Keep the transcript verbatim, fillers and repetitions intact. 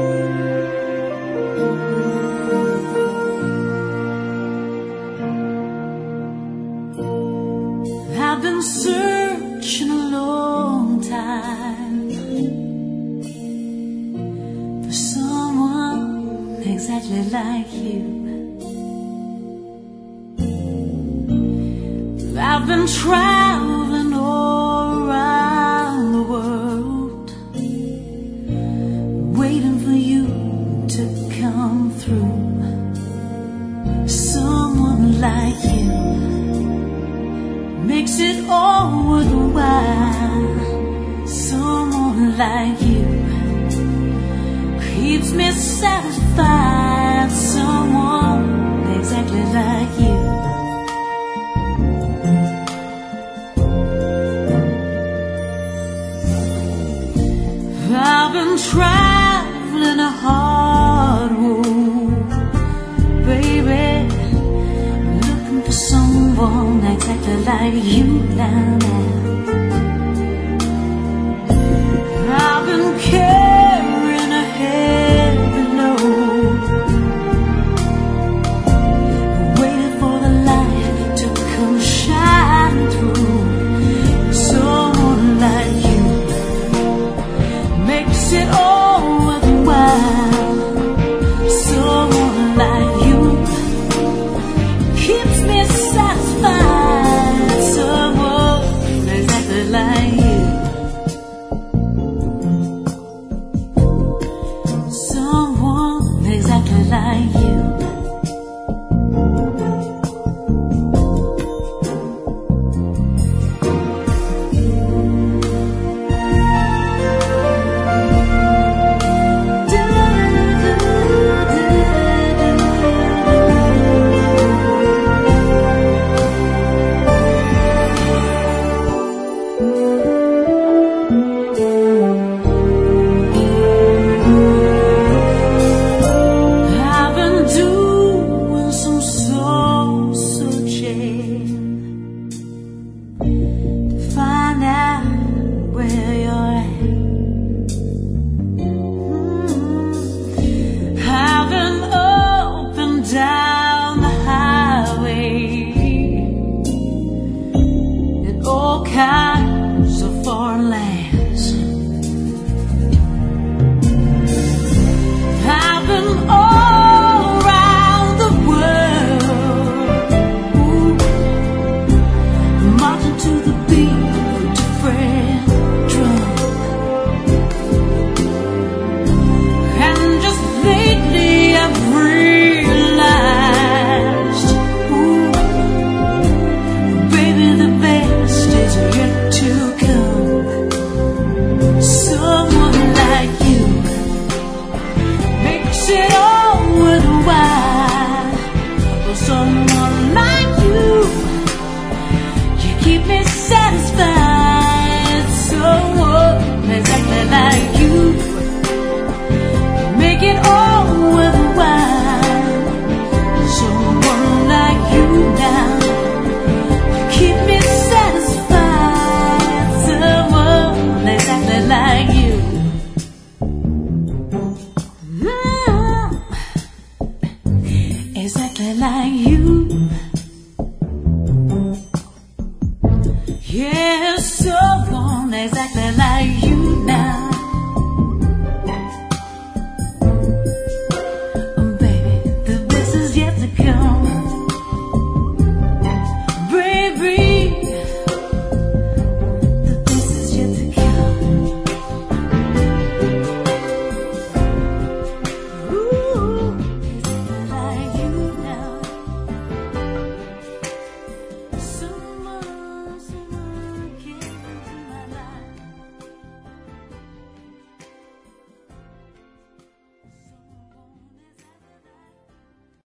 I've been searching a long time for someone exactly like you. I've been traveling all around the world, waiting for you to come through. Someone like you makes it all worthwhile. Someone like you keeps me satisfied. Someone exactly like you. I've been traveling a hard road, baby, looking for someone exactly like you now. I've been carrying a heavy load, waiting for the light to come shine through. Someone like you makes it all worthwhile. Someone like you keeps me satisfied. Someone exactly like you. Someone exactly like you. Find out where you're at. Mm-hmm. I've been up and down the highway in all kinds of foreign lands. I've been all around the world, ooh, marching to the beat. Someone like you, you keep me satisfied. Someone exactly like you, you make it all worthwhile. Someone like you now, you keep me satisfied. Someone exactly like you. Exactly like you. Yeah, someone exactly like you now.